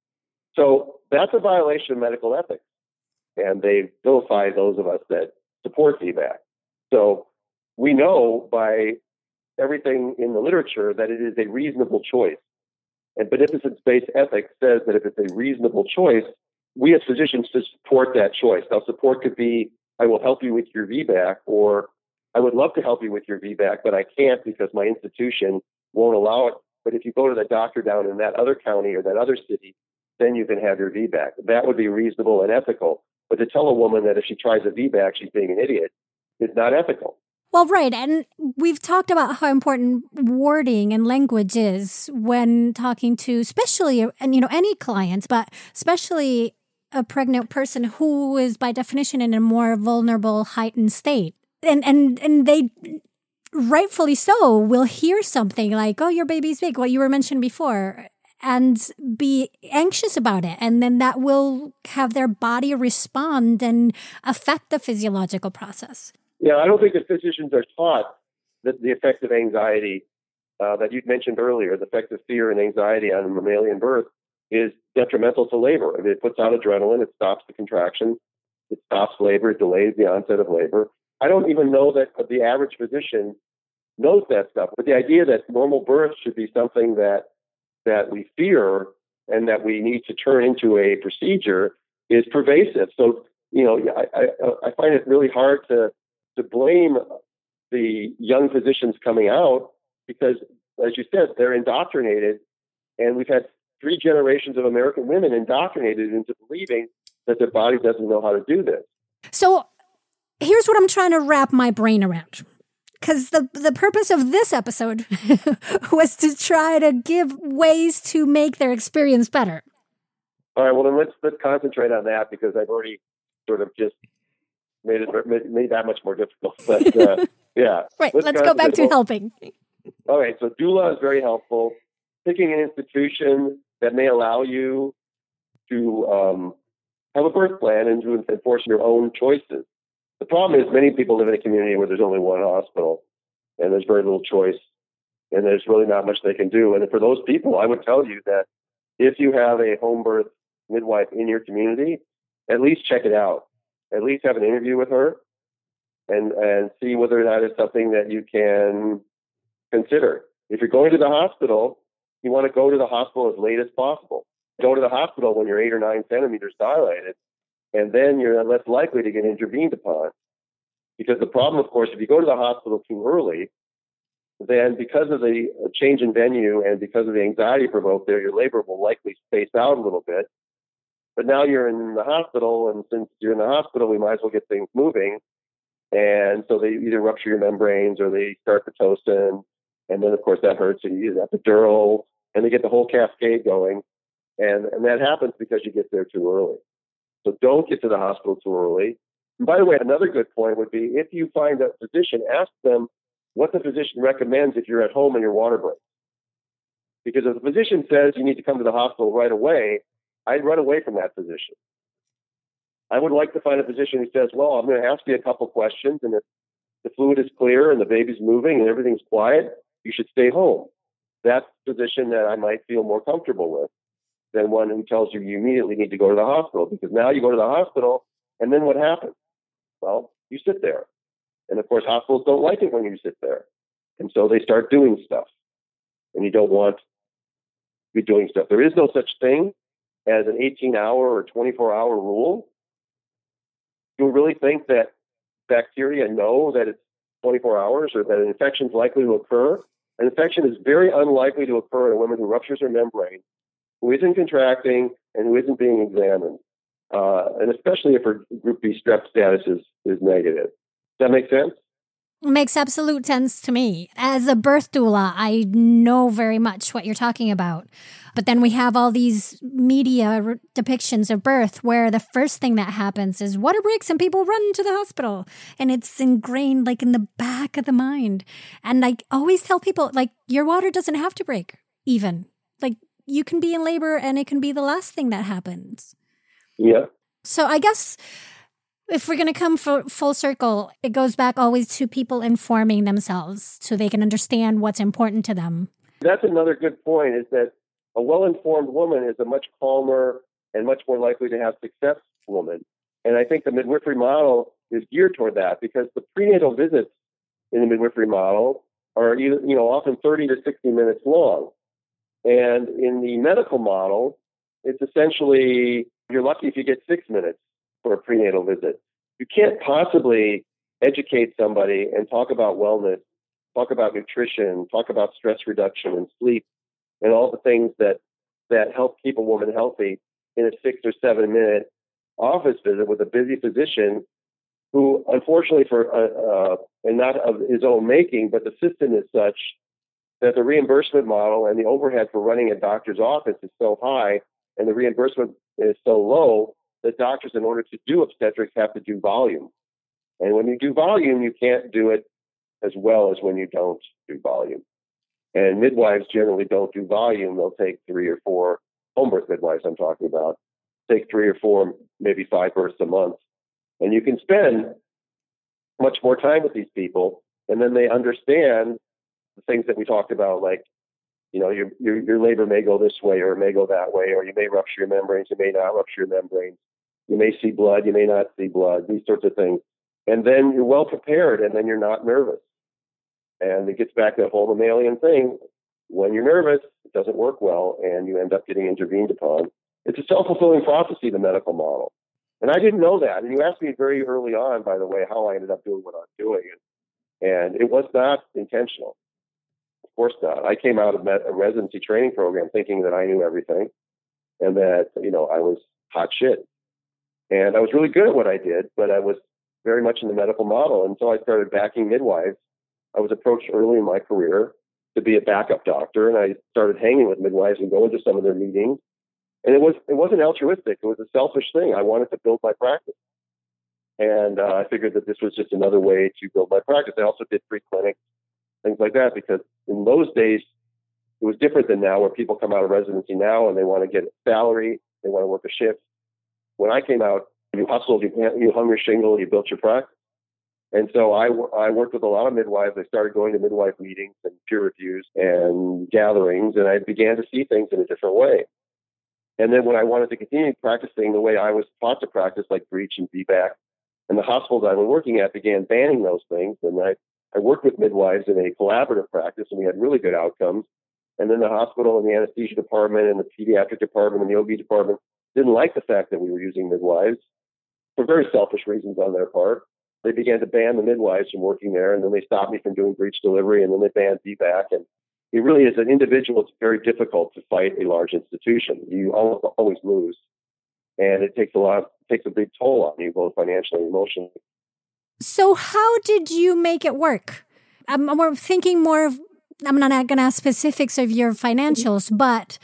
So that's a violation of medical ethics, and they vilify those of us that support V BAC. So we know by everything in the literature that it is a reasonable choice. And beneficence-based ethics says that if it's a reasonable choice, we as physicians should support that choice. Now, support could be, I will help you with your V BAC, or I would love to help you with your V BAC, but I can't because my institution won't allow it. But if you go to the doctor down in that other county or that other city, then you can have your V BAC. That would be reasonable and ethical. But to tell a woman that if she tries a V BAC, she's being an idiot, is not ethical. Well, right. And we've talked about how important wording and language is when talking to especially, and you know, any clients, but especially a pregnant person who is by definition in a more vulnerable, heightened state. And and and they rightfully so will hear something like, oh, your baby's big, what you were mentioned before, and be anxious about it. And then that will have their body respond and affect the physiological process. Yeah, I don't think that physicians are taught that the effect of anxiety uh, that you'd mentioned earlier, the effect of fear and anxiety on mammalian birth is detrimental to labor. I mean, it puts out adrenaline, it stops the contraction, it stops labor, it delays the onset of labor. I don't even know that the average physician knows that stuff. But the idea that normal birth should be something that that we fear and that we need to turn into a procedure is pervasive. So, you know, I, I, I find it really hard to to blame the young physicians coming out because, as you said, they're indoctrinated. And we've had three generations of American women indoctrinated into believing that their body doesn't know how to do this. So here's what I'm trying to wrap my brain around. Because the, the purpose of this episode was to try to give ways to make their experience better. All right, well, then let's, let's concentrate on that because I've already sort of just made it made, made that much more difficult. But uh, yeah. Right, let's, let's go back to helping. All right, so doula is very helpful. Picking an institution that may allow you to um, have a birth plan and to enforce your own choices. The problem is many people live in a community where there's only one hospital and there's very little choice and there's really not much they can do. And for those people, I would tell you that if you have a home birth midwife in your community, at least check it out. At least have an interview with her and, and see whether that is something that you can consider. If you're going to the hospital, you want to go to the hospital as late as possible. Go to the hospital when you're eight or nine centimeters dilated, and then you're less likely to get intervened upon. Because the problem, of course, if you go to the hospital too early, then because of the change in venue and because of the anxiety provoked there, your labor will likely space out a little bit. But now you're in the hospital, and since you're in the hospital, we might as well get things moving. And so they either rupture your membranes or they start Pitocin, and then, of course, that hurts. So you use epidural, and they get the whole cascade going. And, and that happens because you get there too early. So don't get to the hospital too early. And by the way, another good point would be if you find a physician, ask them what the physician recommends if you're at home and your water breaks. Because if the physician says you need to come to the hospital right away, I'd run away from that physician. I would like to find a physician who says, well, I'm going to ask you a couple questions, and if the fluid is clear and the baby's moving and everything's quiet, you should stay home. That's a physician that I might feel more comfortable with than one who tells you you immediately need to go to the hospital, because now you go to the hospital, and then what happens? Well, you sit there. And, of course, hospitals don't like it when you sit there. And so they start doing stuff, and you don't want to be doing stuff. There is no such thing as an eighteen-hour or twenty-four hour rule. Do you really think that bacteria know that it's twenty-four hours or that an infection is likely to occur An infection is very unlikely to occur in a woman who ruptures her membrane, who isn't contracting, and who isn't being examined, uh, and especially if her group B strep status is, is negative. Does that make sense? It makes absolute sense to me. As a birth doula, I know very much what you're talking about. But then we have all these media re- depictions of birth where the first thing that happens is water breaks and people run to the hospital. And it's ingrained like in the back of the mind. And I always tell people, like, your water doesn't have to break even. Like, you can be in labor and it can be the last thing that happens. Yeah. So I guess if we're going to come for full circle, it goes back always to people informing themselves so they can understand what's important to them. That's another good point, is that a well-informed woman is a much calmer and much more likely to have success woman. And I think the midwifery model is geared toward that, because the prenatal visits in the midwifery model are either, you know, often thirty to sixty minutes long. And in the medical model, it's essentially, you're lucky if you get six minutes for a prenatal visit. You can't possibly educate somebody and talk about wellness, talk about nutrition, talk about stress reduction and sleep, and all the things that, that help keep a woman healthy in a six or seven minute office visit with a busy physician who, unfortunately for, uh, uh, and not of his own making, but the system is such that the reimbursement model and the overhead for running a doctor's office is so high and the reimbursement is so low that doctors, in order to do obstetrics, have to do volume. And when you do volume, you can't do it as well as when you don't do volume. And midwives generally don't do volume. They'll take three or four, home birth midwives I'm talking about, take three or four, maybe five births a month. And you can spend much more time with these people, and then they understand the things that we talked about, like, you know, your, your, your labor may go this way or it may go that way, or you may rupture your membranes, you may not rupture your membranes. You may see blood, you may not see blood, these sorts of things. And then you're well prepared, and then you're not nervous. And it gets back to that whole mammalian thing. When you're nervous, it doesn't work well, and you end up getting intervened upon. It's a self-fulfilling prophecy, the medical model. And I didn't know that. And you asked me very early on, by the way, how I ended up doing what I'm doing. And it was not intentional. Of course not. I came out of a residency training program thinking that I knew everything and that, you know, I was hot shit. And I was really good at what I did, but I was very much in the medical model. And so I started backing midwives. I was approached early in my career to be a backup doctor, and I started hanging with midwives and going to some of their meetings. And it was it wasn't altruistic. It was a selfish thing. I wanted to build my practice. And uh, I figured that this was just another way to build my practice. I also did free clinics, things like that, because in those days, it was different than now, where people come out of residency now and they want to get a salary, they want to work a shift. When I came out, you hustled, you, you hung your shingle, you built your practice. And so I, I worked with a lot of midwives. I started going to midwife meetings and peer reviews and gatherings, and I began to see things in a different way. And then when I wanted to continue practicing the way I was taught to practice, like breech and V BAC, and the hospitals I was working at began banning those things, and I, I worked with midwives in a collaborative practice, and we had really good outcomes. And then the hospital and the anesthesia department and the pediatric department and the O B department didn't like the fact that we were using midwives for very selfish reasons on their part. They began to ban the midwives from working there, and then they stopped me from doing breech delivery, and then they banned V BAC. And it really, as an individual, it's very difficult to fight a large institution. You almost always lose, and it takes a lot, it takes a big toll on you, both financially and emotionally. So how did you make it work? I'm, I'm thinking more of, I'm not going to ask specifics of your financials, but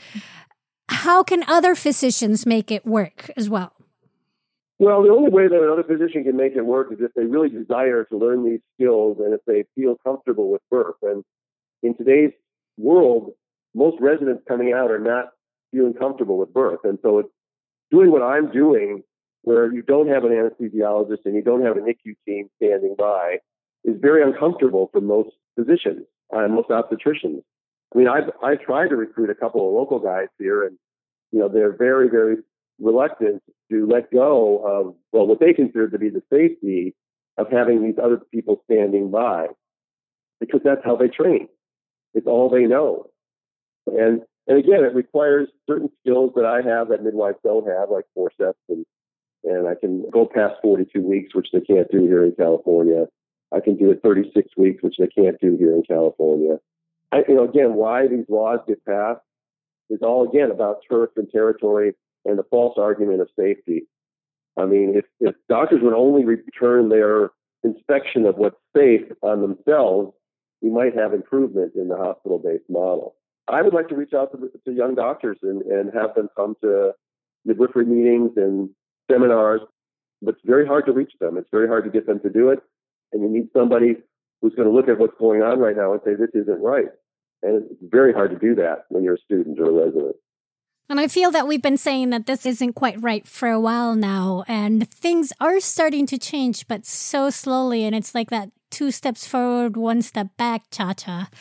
how can other physicians make it work as well? Well, the only way that another physician can make it work is if they really desire to learn these skills and if they feel comfortable with birth. And in today's world, most residents coming out are not feeling comfortable with birth. And so it's doing what I'm doing, where you don't have an anesthesiologist and you don't have an N I C U team standing by, is very uncomfortable for most physicians and most obstetricians. I mean, I've, I've tried to recruit a couple of local guys here, and, you know, they're very, very reluctant to let go of, well, what they consider to be the safety of having these other people standing by, because that's how they train. It's all they know. And and again, it requires certain skills that I have that midwives don't have, like forceps, and and I can go past forty-two weeks, which they can't do here in California. I can do it thirty-six weeks, which they can't do here in California. I, you know, again, why these laws get passed is all, again, about turf and territory and the false argument of safety. I mean, if, if doctors would only return their inspection of what's safe on themselves, we might have improvement in the hospital-based model. I would like to reach out to, to young doctors and, and have them come to midwifery meetings and seminars, but it's very hard to reach them. It's very hard to get them to do it. And you need somebody who's going to look at what's going on right now and say, this isn't right. And it's very hard to do that when you're a student or a resident. And I feel that we've been saying that this isn't quite right for a while now, and things are starting to change, but so slowly. And it's like that two steps forward, one step back, cha-cha.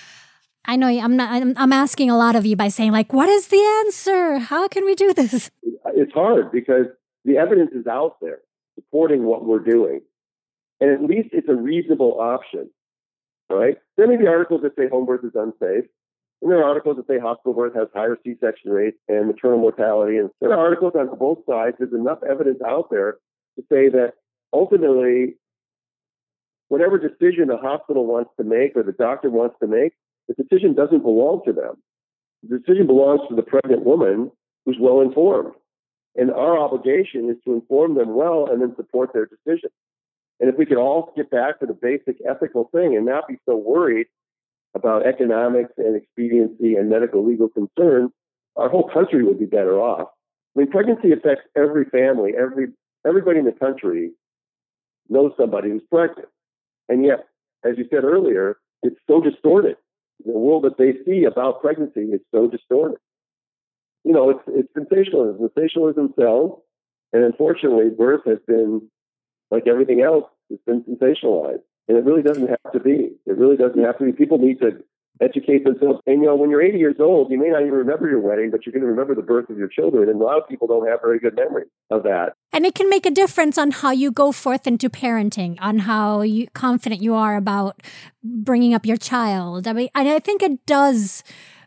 I know I'm not. I'm, I'm asking a lot of you by saying, like, what is the answer? How can we do this? It's hard because the evidence is out there supporting what we're doing, and at least it's a reasonable option, right? There may be articles that say home birth is unsafe, and there are articles that say hospital birth has higher C-section rates and maternal mortality, and there are articles on both sides. There's enough evidence out there to say that ultimately, whatever decision a hospital wants to make or the doctor wants to make, the decision doesn't belong to them. The decision belongs to the pregnant woman who's well informed. And our obligation is to inform them well and then support their decision. And if we could all get back to the basic ethical thing and not be so worried about economics and expediency and medical legal concerns, our whole country would be better off. I mean, pregnancy affects every family. Every everybody in the country knows somebody who's pregnant. And yet, as you said earlier, it's so distorted. The world that they see about pregnancy is so distorted. You know, it's it's sensationalism. Sensationalism sells, and unfortunately, birth has been, like everything else, it's been sensationalized. And it really doesn't have to be. It really doesn't have to be. People need to educate themselves. And, you know, when you're eighty years old, you may not even remember your wedding, but you're going to remember the birth of your children. And a lot of people don't have very good memories of that. And it can make a difference on how you go forth into parenting, on how you, confident you are about bringing up your child. I mean, and I think it does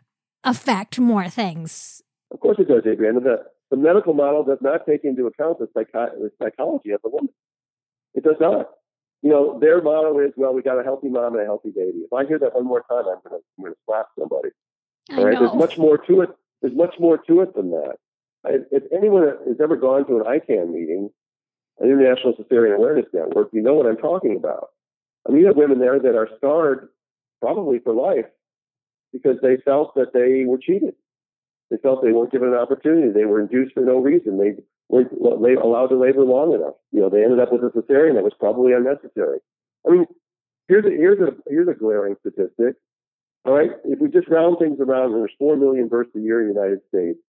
affect more things. Of course it does, Adrienne. The, the medical model does not take into account the, psychi- the psychology of the woman. It does not. You know, their motto is, well, we got a healthy mom and a healthy baby. If I hear that one more time, I'm going to I'm going to slap somebody. I All right? know. There's much more to it. There's much more to it than that. I, if anyone has ever gone to an I CAN meeting, an International Cesarean Awareness Network, you know what I'm talking about. I mean, you have women there that are scarred probably for life because they felt that they were cheated. They felt they weren't given an opportunity. They were induced for no reason. They weren't allowed to labor long enough. You know, they ended up with a cesarean that was probably unnecessary. I mean, here's a here's a here's a glaring statistic. All right, if we just round things around, there's four million births a year in the United States,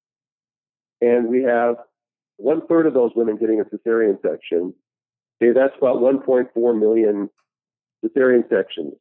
and we have one third of those women getting a cesarean section. Okay, that's about one point four million cesarean sections.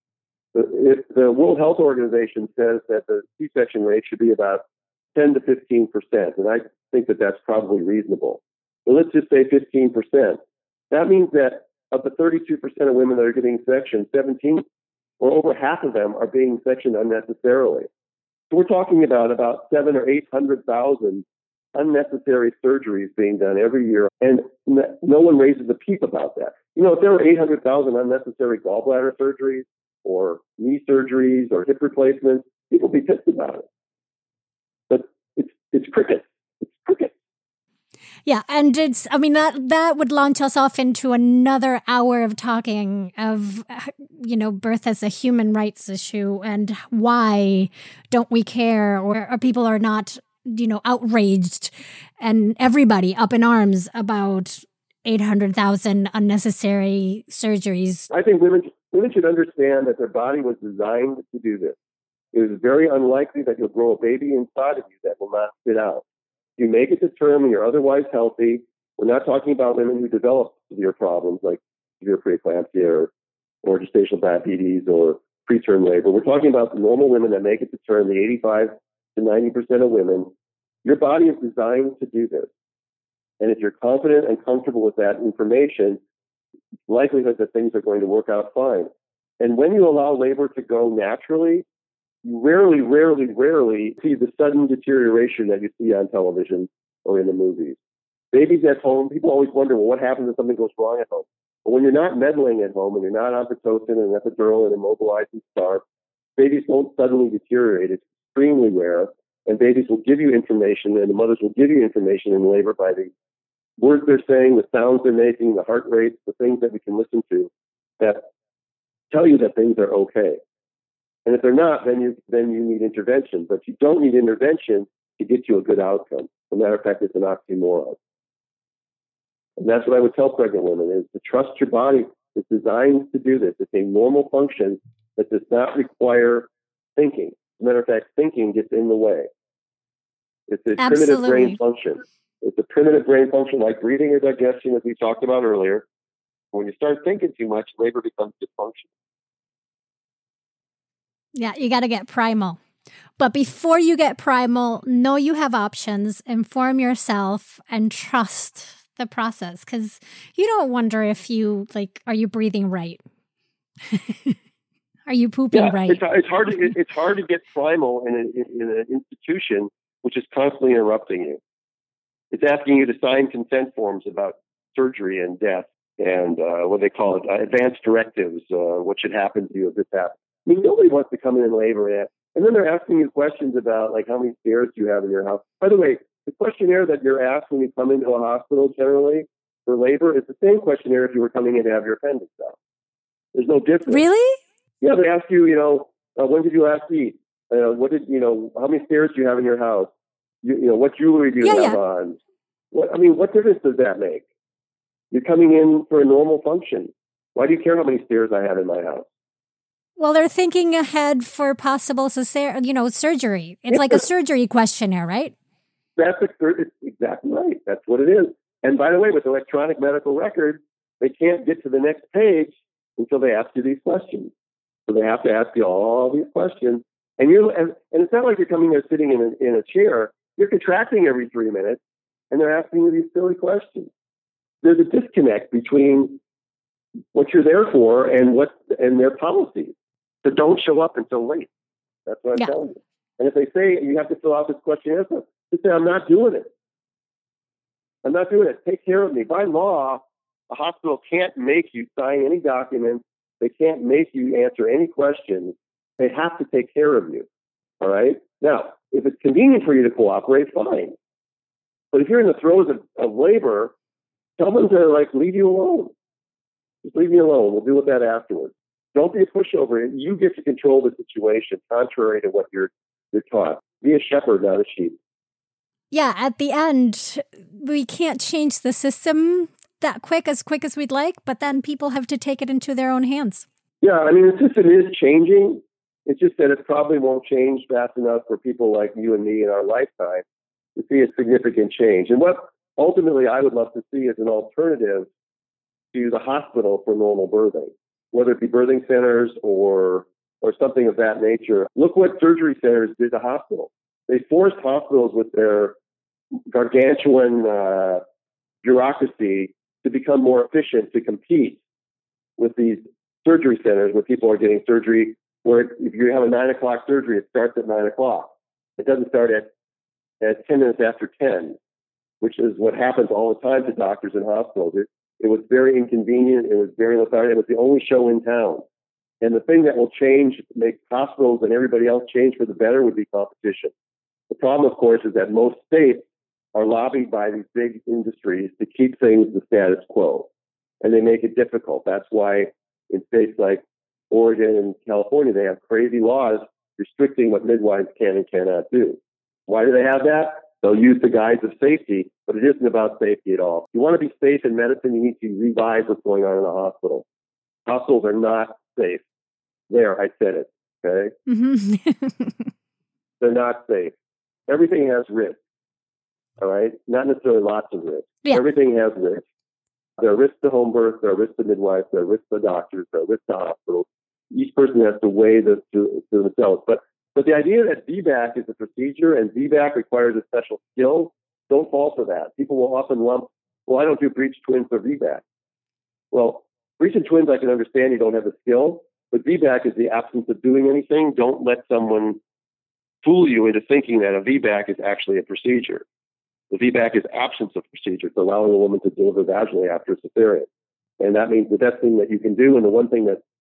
The, the World Health Organization says that the C-section rate should be about ten to fifteen percent, and I think that that's probably reasonable. But let's just say fifteen percent. That means that of the thirty-two percent of women that are getting sectioned, seventeen or over half of them are being sectioned unnecessarily. So we're talking about about seven or eight hundred thousand unnecessary surgeries being done every year, and no one raises a peep about that. You know, if there were eight hundred thousand unnecessary gallbladder surgeries or knee surgeries or hip replacements, people would be pissed about it. But it's it's cricket. It's cricket. Yeah, and it's, I mean, that that would launch us off into another hour of talking of, you know, birth as a human rights issue and why don't we care, or, or people are not, you know, outraged and everybody up in arms about eight hundred thousand unnecessary surgeries. I think women women should understand that their body was designed to do this. It is very unlikely that you'll grow a baby inside of you that will not spit out. You make it to term and you're otherwise healthy. We're not talking about women who develop severe problems like severe preeclampsia or, or gestational diabetes or preterm labor. We're talking about normal women that make it to term, the eighty-five to ninety percent of women. Your body is designed to do this. And if you're confident and comfortable with that information, likelihood that things are going to work out fine. And when you allow labor to go naturally, you rarely, rarely, rarely see the sudden deterioration that you see on television or in the movies. Babies at home, people always wonder, well, what happens if something goes wrong at home? But when you're not meddling at home and you're not on Pitocin and epidural and immobilized and starved, babies won't suddenly deteriorate. It's extremely rare. And babies will give you information, and the mothers will give you information in labor by the words they're saying, the sounds they're making, the heart rates, the things that we can listen to that tell you that things are okay. And if they're not, then you then you need intervention. But you don't need intervention to get you a good outcome. As a matter of fact, it's an oxymoron. And that's what I would tell pregnant women is to trust your body. It's designed to do this. It's a normal function that does not require thinking. As a matter of fact, thinking gets in the way. It's a Absolutely. primitive brain function. It's a primitive brain function like breathing or digestion, as we talked about earlier. When you start thinking too much, labor becomes dysfunctional. Yeah, you got to get primal. But before you get primal, know you have options, inform yourself, and trust the process. Because you don't wonder if you, like, are you breathing right? Are you pooping yeah, right? It's, it's, hard to, it's hard to get primal in, a, in an institution which is constantly interrupting you. It's asking you to sign consent forms about surgery and death and uh, what they call it, uh, advanced directives, uh, what should happen to you if this happens. I mean, nobody wants to come in in labor yet. And then they're asking you questions about, like, how many stairs do you have in your house? By the way, the questionnaire that you're asked when you come into a hospital generally for labor is the same questionnaire if you were coming in to have your appendix out. There's no difference. Really? Yeah, they ask you, you know, uh, when did you last eat? Uh, what did, you know, how many stairs do you have in your house? You, you know, what jewelry do you yeah, have yeah. on? What, I mean, what difference does that make? You're coming in for a normal function. Why do you care how many stairs I have in my house? Well, they're thinking ahead for possible cesarean, you know, surgery. It's like a surgery questionnaire, right? That's it's exactly right. That's what it is. And by the way, with electronic medical records, they can't get to the next page until they ask you these questions. So they have to ask you all these questions. And you and, and it's not like you're coming there sitting in a, in a chair. You're contracting every three minutes, and they're asking you these silly questions. There's a disconnect between what you're there for and what and their policies. So don't show up until late. That's what I'm yeah. telling you. And if they say you have to fill out this questionnaire, just say, I'm not doing it. I'm not doing it. Take care of me. By law, a hospital can't make you sign any documents. They can't make you answer any questions. They have to take care of you. All right? Now, if it's convenient for you to cooperate, fine. But if you're in the throes of, of labor, tell them to, like, leave you alone. Just leave me alone. We'll deal with that afterwards. Don't be a pushover. You get to control the situation, contrary to what you're you're taught. Be a shepherd, not a sheep. Yeah, at the end, we can't change the system that quick, as quick as we'd like, but then people have to take it into their own hands. Yeah, I mean, the system is changing. It's just that it probably won't change fast enough for people like you and me in our lifetime to see a significant change. And what ultimately I would love to see is an alternative to the hospital for normal birthing, whether it be birthing centers or or something of that nature. Look what surgery centers did to hospitals. They forced hospitals with their gargantuan uh, bureaucracy to become more efficient to compete with these surgery centers where people are getting surgery, where if you have a nine o'clock surgery, it starts at nine o'clock. It doesn't start at, at ten minutes after ten, which is what happens all the time to doctors in hospitals. It, it was very inconvenient. It was very lethargic. It was the only show in town. And the thing that will change, make hospitals and everybody else change for the better, would be competition. The problem, of course, is that most states are lobbied by these big industries to keep things the status quo, and they make it difficult. That's why in states like Oregon and California, they have crazy laws restricting what midwives can and cannot do. Why do they have that? They'll use the guise of safety, but it isn't about safety at all. If you want to be safe in medicine, you need to revise what's going on in the hospital. Hospitals are not safe. There, I said it, okay? Mm-hmm. They're not safe. Everything has risk, all right? Not necessarily lots of risk. Yeah. Everything has risk. There are risks to home birth, there are risks to midwives, there are risks to doctors, there are risks to hospitals. Each person has to weigh this to, to themselves. But but the idea that V BAC is a procedure and V BAC requires a special skill, don't fall for that. People will often lump, well, I don't do breech twins or V BAC. Well, breech and twins, I can understand you don't have the skill, but V BAC is the absence of doing anything. Don't let someone fool you into thinking that a V BAC is actually a procedure. The V BAC is absence of procedure. It's allowing a woman to deliver vaginally after a cesarean. And that means the best thing that you can do, and the one thing that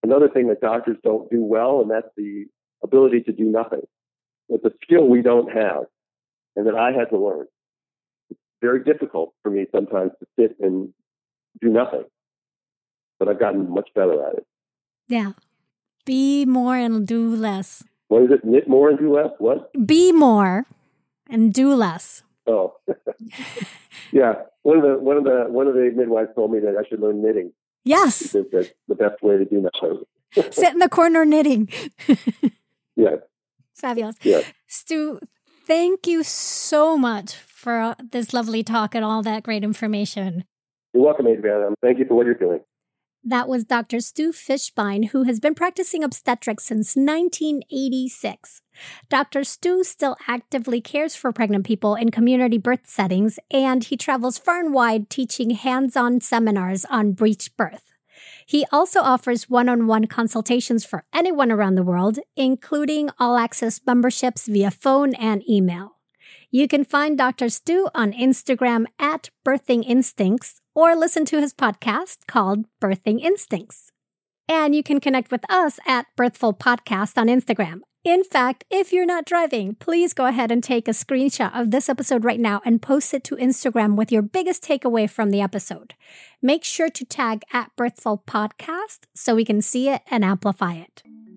another thing that doctors don't do well, and that's the ability to do nothing. It's a skill we don't have, and that I had to learn. It's very difficult for me sometimes to sit and do nothing, but I've gotten much better at it. Yeah. Be more and do less. What is it? Knit more and do less? What? Be more and do less. Oh, yeah. One of the one of the one of the midwives told me that I should learn knitting. Yes, because that's the best way to do that. Sit in the corner knitting. Yeah. Fabulous. Yeah. Stu, thank you so much for this lovely talk and all that great information. You're welcome, Adriana. Thank you for what you're doing. That was Doctor Stu Fishbein, who has been practicing obstetrics since nineteen eighty-six. Doctor Stu still actively cares for pregnant people in community birth settings, and he travels far and wide teaching hands-on seminars on breech birth. He also offers one-on-one consultations for anyone around the world, including all-access memberships via phone and email. You can find Doctor Stu on Instagram at Birthing Instincts or listen to his podcast called Birthing Instincts. And you can connect with us at Birthful Podcast on Instagram. In fact, if you're not driving, please go ahead and take a screenshot of this episode right now and post it to Instagram with your biggest takeaway from the episode. Make sure to tag at Birthful Podcast so we can see it and amplify it.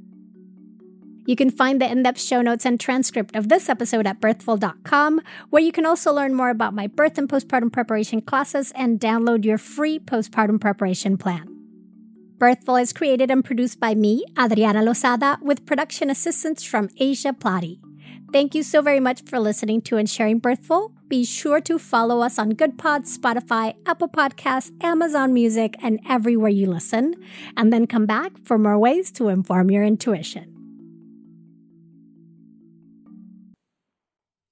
You can find the in-depth show notes and transcript of this episode at birthful dot com, where you can also learn more about my birth and postpartum preparation classes and download your free postpartum preparation plan. Birthful is created and produced by me, Adriana Lozada, with production assistance from Asia Plati. Thank you so very much for listening to and sharing Birthful. Be sure to follow us on GoodPods, Spotify, Apple Podcasts, Amazon Music, and everywhere you listen. And then come back for more ways to inform your intuition.